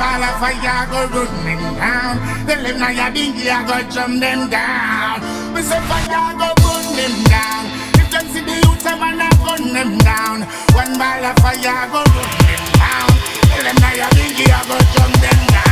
ball of fire go run them down. The live now ya bingy I go drum them down. We say fire go burn them down. If them see the youth a man a gun them down. One ball of fire go run them down. The live now ya bingy I go drum them down.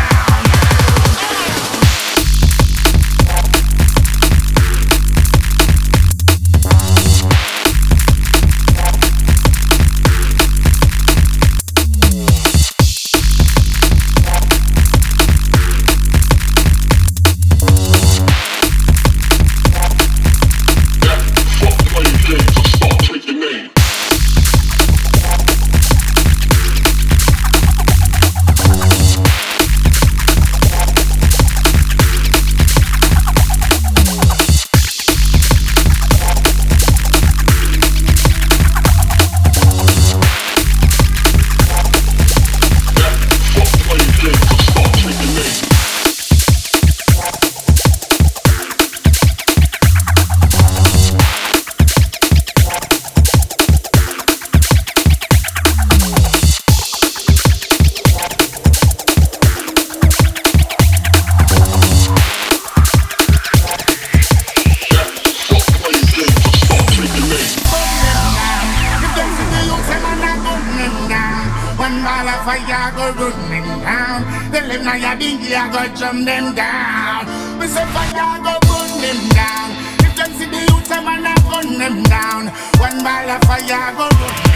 One ball of fire go run them down. The live now ya bingy I go drum them down. We say fire go burn them down. If them see the youth a man a gun them down. One ball of fire go run